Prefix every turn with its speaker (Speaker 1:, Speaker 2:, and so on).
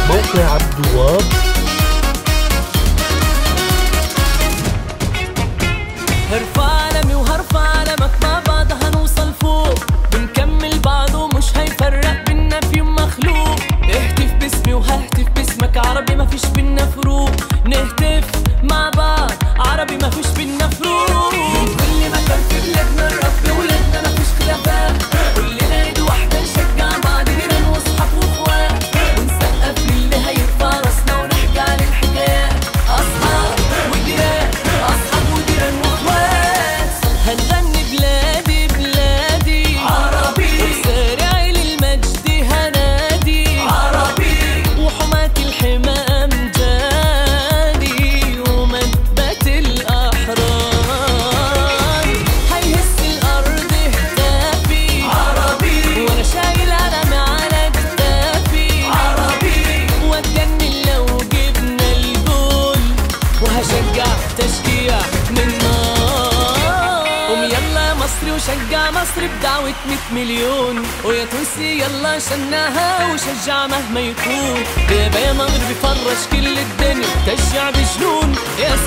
Speaker 1: موقع عبد الوهاب.
Speaker 2: هرفع علمي وهرفع علمك، مع بعض هنوصل فوق، بنكمل بعض ومش هيفرق بينا في يوم مخلوق. اهتف باسمي وههتف باسمك، عربي مفيش بينا فروق، نهتف مع بعض عربي مفيش بينا فروق. من كل مكان في بلادنا نربي ولادنا مفيش خلافات، كلنا ايد واحدة نشجع بعض، جيران واصحاب واخوات، ونسقف للي هيرفع راسنا ونحكي عن الحكايات. اصحاب وجيران، اصحاب وجيران واخوات، هنغني بلادي بلادي عربي، وسارع للمجد هنادي عربي، وحماة الحمى امجادي، ومنبت الاحرار هيهز الارض هتافي عربي، وانا شايل علم على كتافي عربي، واتجنن لو جبنا الجول، وهشجع تشجيع من نار. قوم يلا يا مصري وشجع مصر بدعوة 100 مليون، ويا تونسي يلا شناها وشجع مهما يكون، يا مغربي فرش كل الدنيا تشجع بجنون، يا